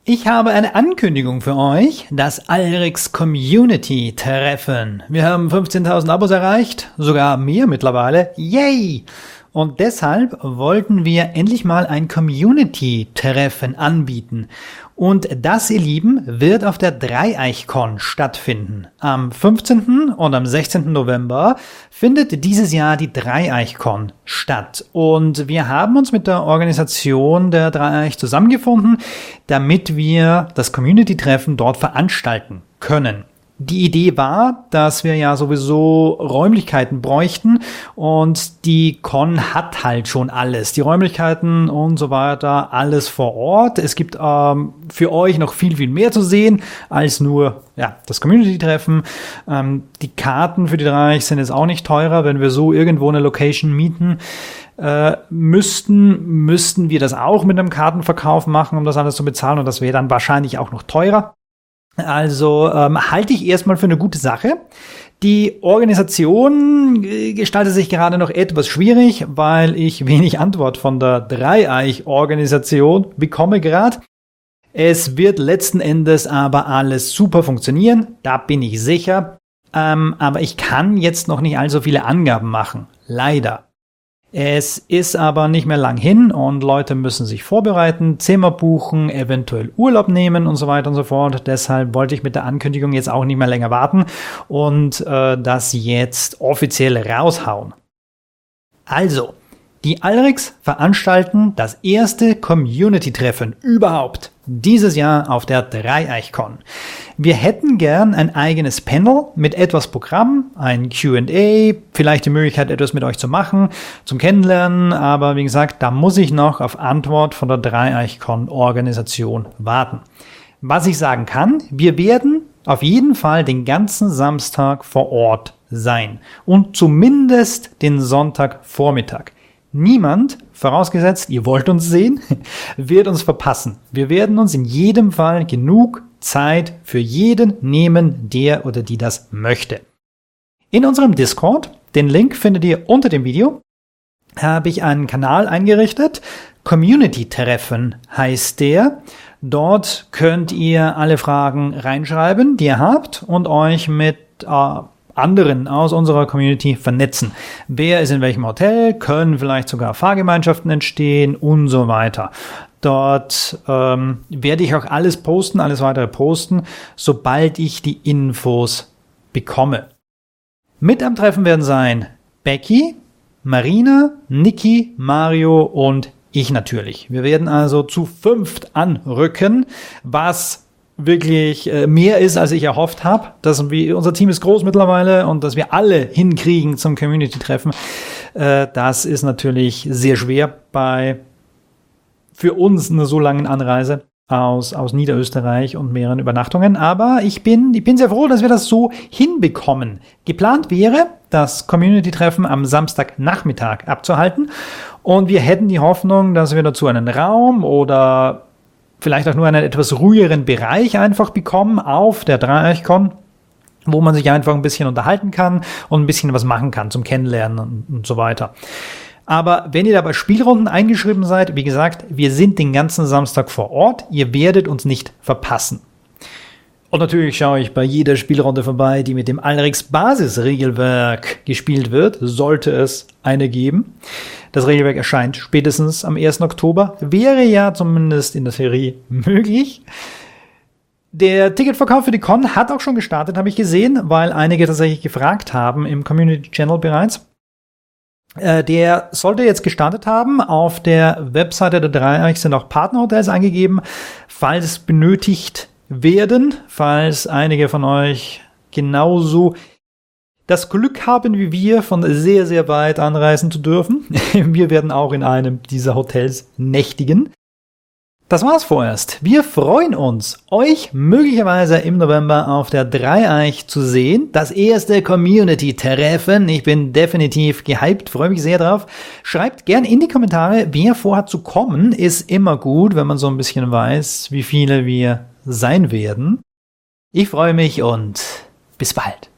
Ich habe eine Ankündigung für euch, das Alrix Community Treffen. Wir haben 15.000 Abos erreicht, sogar mehr mittlerweile. Yay! Und deshalb wollten wir endlich mal ein Community-Treffen anbieten. Und das, ihr Lieben, wird auf der Dreieichkon stattfinden. Am 15. und am 16. November findet dieses Jahr die Dreieichkon statt. Und wir haben uns mit der Organisation der Dreieich zusammengefunden, damit wir das Community-Treffen dort veranstalten können. Die Idee war, dass wir ja sowieso Räumlichkeiten bräuchten und die Con hat halt schon alles. Die Räumlichkeiten und so weiter, alles vor Ort. Es gibt für euch noch viel, viel mehr zu sehen als nur das Community-Treffen. Die Karten für die Dreieich sind jetzt auch nicht teurer. Wenn wir so irgendwo eine Location mieten müssten wir das auch mit einem Kartenverkauf machen, um das alles zu bezahlen, und das wäre dann wahrscheinlich auch noch teurer. Also halte ich erstmal für eine gute Sache. Die Organisation gestaltet sich gerade noch etwas schwierig, weil ich wenig Antwort von der Dreieich-Organisation bekomme gerade. Es wird letzten Endes aber alles super funktionieren, da bin ich sicher. Aber ich kann jetzt noch nicht allzu viele Angaben machen, leider. Es ist aber nicht mehr lang hin und Leute müssen sich vorbereiten, Zimmer buchen, eventuell Urlaub nehmen und so weiter und so fort. Deshalb wollte ich mit der Ankündigung jetzt auch nicht mehr länger warten und das jetzt offiziell raushauen. Also, die Alrix veranstalten das erste Community-Treffen überhaupt dieses Jahr auf der Dreieichkon. Wir hätten gern ein eigenes Panel mit etwas Programm, ein Q&A, vielleicht die Möglichkeit, etwas mit euch zu machen, zum Kennenlernen, aber wie gesagt, da muss ich noch auf Antwort von der Dreieichkon-Organisation warten. Was ich sagen kann, wir werden auf jeden Fall den ganzen Samstag vor Ort sein und zumindest den Sonntagvormittag. Niemand, vorausgesetzt, ihr wollt uns sehen, wird uns verpassen. Wir werden uns in jedem Fall genug Zeit für jeden nehmen, der oder die das möchte. In unserem Discord, den Link findet ihr unter dem Video, habe ich einen Kanal eingerichtet. Community-Treffen heißt der. Dort könnt ihr alle Fragen reinschreiben, die ihr habt, und euch mit anderen aus unserer Community vernetzen. Wer ist in welchem Hotel, können vielleicht sogar Fahrgemeinschaften entstehen und so weiter. Dort werde ich auch alles posten, alles weitere posten, sobald ich die Infos bekomme. Mit am Treffen werden sein Becky, Marina, Niki, Mario und ich natürlich. Wir werden also zu 5 anrücken, was wirklich mehr ist, als ich erhofft habe. Unser Team ist groß mittlerweile und dass wir alle hinkriegen zum Community-Treffen, das ist natürlich sehr schwer für uns eine so lange Anreise aus Niederösterreich und mehreren Übernachtungen. Aber ich bin sehr froh, dass wir das so hinbekommen. Geplant wäre, das Community-Treffen am Samstagnachmittag abzuhalten, und wir hätten die Hoffnung, dass wir dazu einen Raum oder vielleicht auch nur einen etwas ruhigeren Bereich einfach bekommen auf der Dreieichkon, wo man sich einfach ein bisschen unterhalten kann und ein bisschen was machen kann zum Kennenlernen und so weiter. Aber wenn ihr da bei Spielrunden eingeschrieben seid, wie gesagt, wir sind den ganzen Samstag vor Ort, ihr werdet uns nicht verpassen. Und natürlich schaue ich bei jeder Spielrunde vorbei, die mit dem Alrix Basisregelwerk gespielt wird, sollte es eine geben. Das Regelwerk erscheint spätestens am 1. Oktober. Wäre ja zumindest in der Serie möglich. Der Ticketverkauf für die Con hat auch schon gestartet, habe ich gesehen, weil einige tatsächlich gefragt haben im Community Channel bereits. Der sollte jetzt gestartet haben. Auf der Webseite der Dreieich sind auch Partnerhotels eingegeben, falls benötigt werden, falls einige von euch genauso das Glück haben wie wir, von sehr, sehr weit anreisen zu dürfen. Wir werden auch in einem dieser Hotels nächtigen. Das war's vorerst. Wir freuen uns, euch möglicherweise im November auf der Dreieich zu sehen. Das erste Community-Treffen. Ich bin definitiv gehypt, freue mich sehr drauf. Schreibt gern in die Kommentare, wer vorhat zu kommen. Ist immer gut, wenn man so ein bisschen weiß, wie viele wir sein werden. Ich freue mich und bis bald.